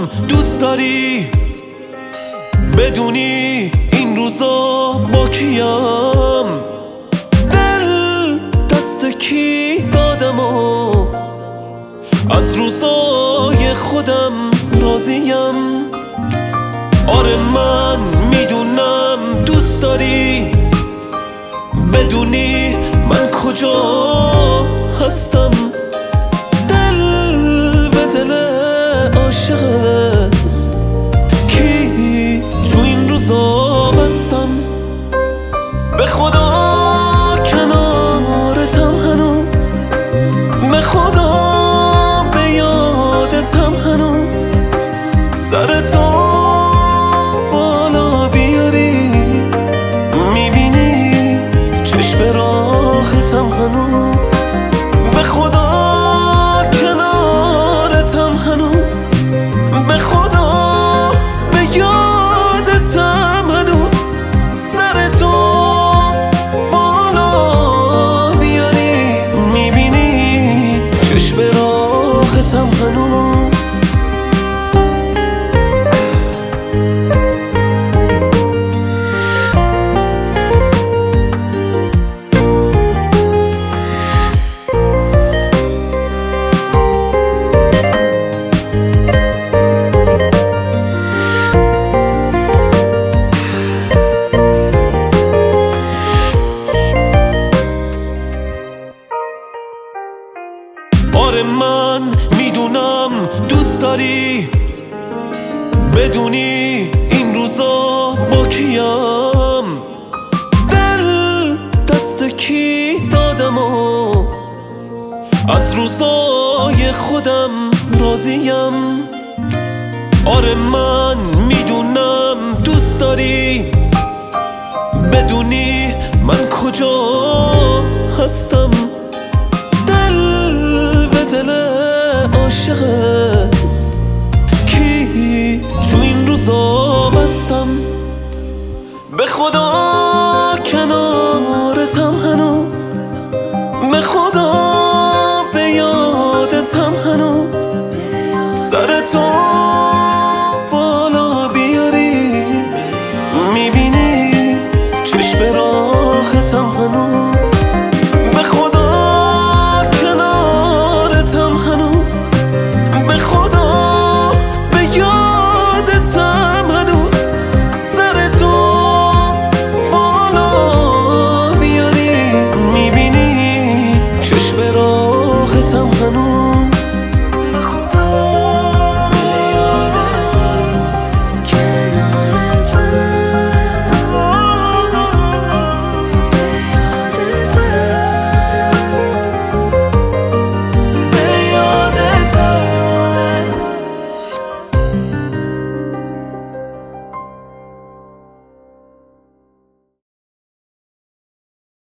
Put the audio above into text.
دوست داری بدونی این روزا با کیم، دل دست کی دادم و از روزای خودم راضیم. آره من میدونم دوست داری بدونی من کجا هستم، دل به دل عاشقه کی تو این روزا بستم. به خدا کنارتم هنوز، به خدا به یادتم هنوز، سر تو بالا بیاری میبینی چشم راحتم هنوز. به خدا کنارتم هنوز، به خدا به یادتم هنوز، سر تو بالا بیاری میبینی چشم راحتم هنوز. آره من میدونم دوست داری بدونی این روزا با کیم، دل دست کی دادم و از روزای خودم راضیم. آره من میدونم دوست داری بدونی من کجا هستم، دل عاشقه کی تو این روزا بستم. به خدا کنارتم هنوز، به خدا به یادتم هنوز، سر تو بالا بیاری میبینی چشم راحتم هنوز. به خدا کنارتم هنوز، به خدا به یادتم هنوز، سر تو بالا بیاری میبینی چشم راحتم هنوز.